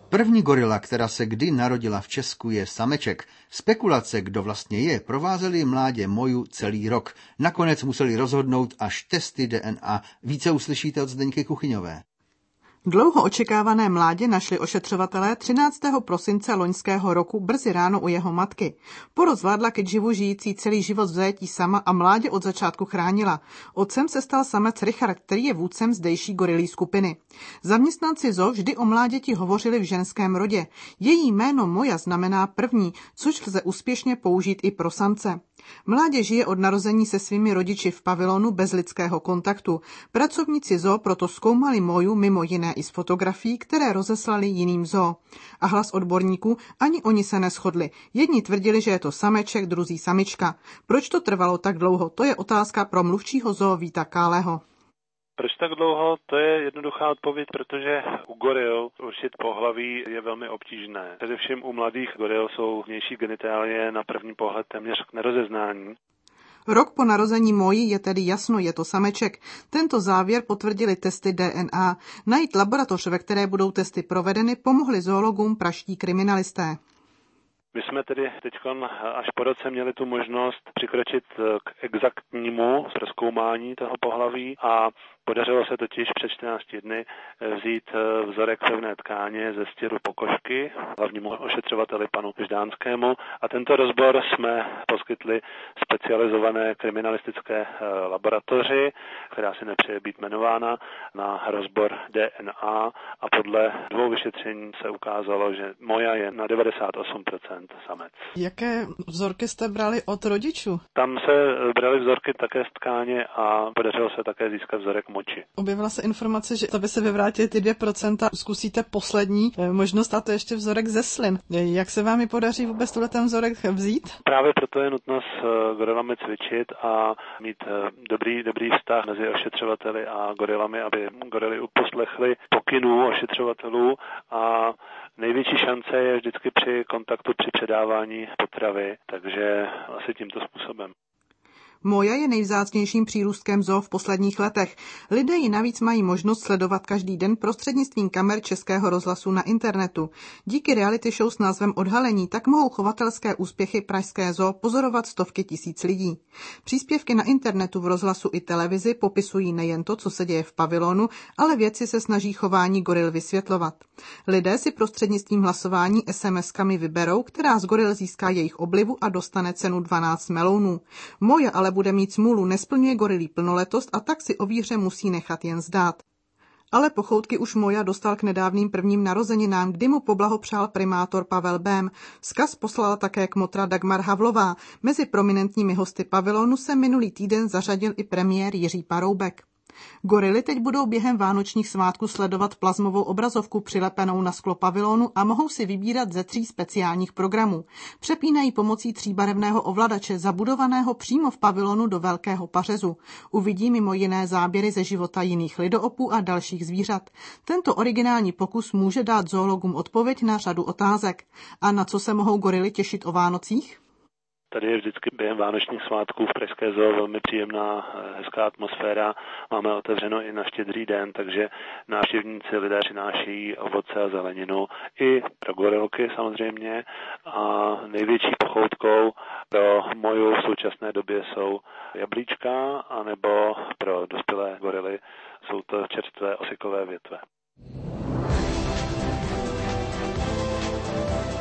První gorila, která se kdy narodila v Česku, je sameček. Spekulace, kdo vlastně je, provázely mládě Moju celý rok. Nakonec museli rozhodnout až testy DNA. Více uslyšíte od Zdeňky Kuchyňové. Dlouho očekávané mládě našli ošetřovatelé 13. prosince loňského roku brzy ráno u jeho matky. Porod zvládla ke živu žijící celý život v zajetí sama a mládě od začátku chránila. Otcem se stal samec Richard, který je vůdcem zdejší gorilí skupiny. Zaměstnanci zoo vždy o mláděti hovořili v ženském rodě. Její jméno Moja znamená první, což lze úspěšně použít i pro samce. Mládě žije od narození se svými rodiči v pavilonu bez lidského kontaktu. Pracovníci zoo proto zkoumali Moju mimo jiné i z fotografií, které rozeslali jiným zoo. A hlas odborníků, ani oni se neshodli. Jedni tvrdili, že je to sameček, druzí samička. Proč to trvalo tak dlouho? To je otázka pro mluvčího zoo Víta Káleho. Proč tak dlouho? To je jednoduchá odpověď, protože u goril určit pohlaví je velmi obtížné. Především u mladých goril jsou vnější genitálie na první pohled téměř k nerozeznání. Rok po narození Moji je tedy jasno, je to sameček. Tento závěr potvrdili testy DNA. Najít laboratoř, ve které budou testy provedeny, pomohli zoologům pražští kriminalisté. My jsme tedy teď až po roce měli tu možnost přikročit k exaktnímu zkoumání toho pohlaví a podařilo se totiž před 14 dny vzít vzorek pevné tkáně ze stěru pokožky hlavnímu ošetřovateli panu Ždánskému a tento rozbor jsme poskytli specializované kriminalistické laboratoři, která si nepřeje být jmenována, na rozbor DNA a podle 2 vyšetření se ukázalo, že Moja je na 98% samec. Jaké vzorky jste brali od rodičů? Tam se brali vzorky také z tkáně a podařilo se také získat vzorek moči. Objevila se informace, že aby se vyvrátili ty 2%, zkusíte poslední možnost, a to ještě vzorek ze slin. Jak se vám podaří vůbec ten vzorek vzít? Právě proto je nutno s gorilami cvičit a mít dobrý vztah mezi ošetřovateli a gorilami, aby gorily uposlechly pokynů ošetřovatelů a největší šance je vždycky při kontaktu, při předávání potravy, takže asi tímto způsobem. Moja je nejvzácnějším přírůstkem zoo v posledních letech. Lidé ji navíc mají možnost sledovat každý den prostřednictvím kamer Českého rozhlasu na internetu. Díky reality show s názvem Odhalení tak mohou chovatelské úspěchy pražské zoo pozorovat stovky tisíc lidí. Příspěvky na internetu, v rozhlasu i televizi popisují nejen to, co se děje v pavilonu, ale vědci se snaží chování goril vysvětlovat. Lidé si prostřednictvím hlasování SMS-kami vyberou, která z goril získá jejich oblivu a dostane cenu 12 melounů. Moja ale bude mít smůlu, nesplňuje gorilí plnoletost a tak si o výhře musí nechat jen zdát. Ale pochoutky už Moja dostal k nedávným prvním narozeninám, kdy mu poblahopřál primátor Pavel Bém. Vzkaz poslala také kmotra Dagmar Havlová. Mezi prominentními hosty pavilonu se minulý týden zařadil i premiér Jiří Paroubek. Gorily teď budou během vánočních svátků sledovat plazmovou obrazovku přilepenou na sklo pavilonu a mohou si vybírat ze 3 speciálních programů. Přepínají pomocí 3barevného ovladače zabudovaného přímo v pavilonu do velkého pařezu. Uvidí mimo jiné záběry ze života jiných lidoopů a dalších zvířat. Tento originální pokus může dát zoologům odpověď na řadu otázek. A na co se mohou gorily těšit o Vánocích? Tady je vždycky během vánočních svátků v pražské zoo velmi příjemná, hezká atmosféra. Máme otevřeno i na Štědrý den, takže návštěvníci lidé přinášejí ovoce a zeleninu i pro gorilky samozřejmě. A největší pochoutkou pro Moju v současné době jsou jablíčka, anebo pro dospělé gorily jsou to čerstvé osykové větve.